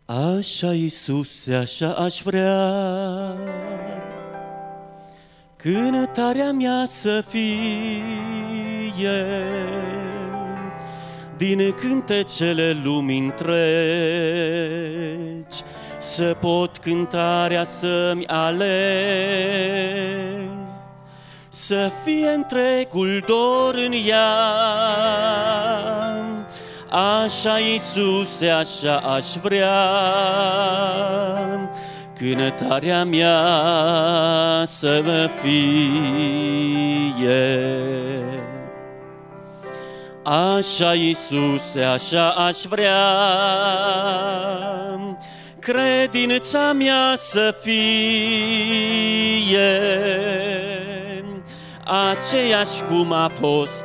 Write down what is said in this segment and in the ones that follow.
Așa, Iisuse, așa aș vrea cântarea mea să fie din cântecele lumii întregi, să pot cântarea să-mi aleg, să fie întregul dor în ea. Așa, Iisuse, așa aș vrea cântarea mea să fie. Așa, Iisuse, așa aș vrea credința mea să fie aceeași cum a fost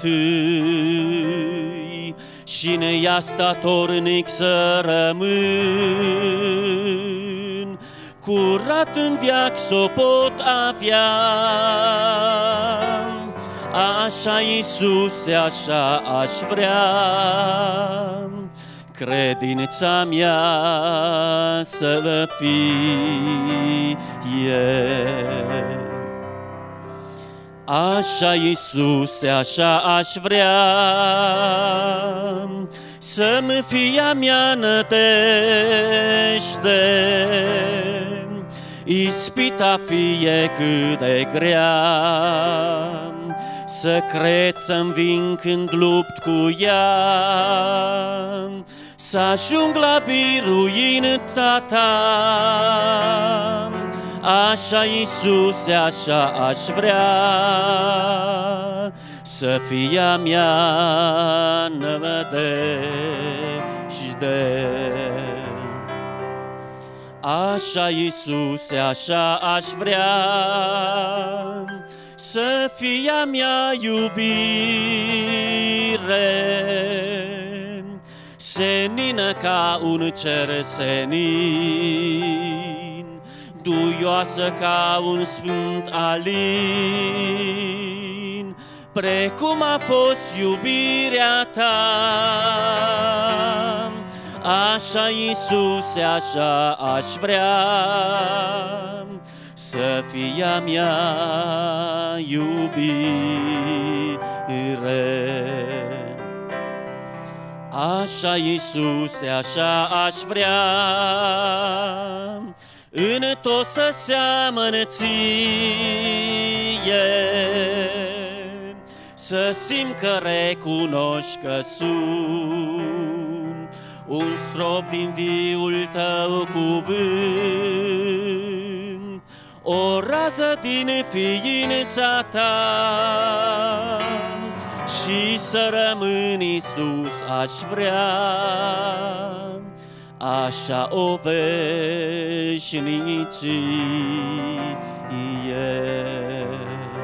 întâi, și în ea statornic să rămân, curat în veac s-o pot avea. Așa, Iisuse, așa aș vrea credința mea să fie. Așa, Iisuse, așa aș vrea să-mi fie a mea nădejde, ispita fie cât de grea, să cred să-mi vin când lupt cu ea, să ajung la biruința ta. Așa, Iisuse, așa aș vrea să fie a mea nădejde. Așa, Iisuse, așa aș vrea să fie a mea iubire, senină ca un cer senin, duioasă ca un sfânt alin, precum a fost iubirea ta. Așa, Iisuse, așa aș vrea să fie a mea iubire. Așa, Iisuse, așa aș vrea în tot să seamănă ție, să simt că recunoști că sunt un strop din viul tău cuvânt, o rază din ființa ta, și să rămân, Iisus, aș vrea, așa o veșnicie.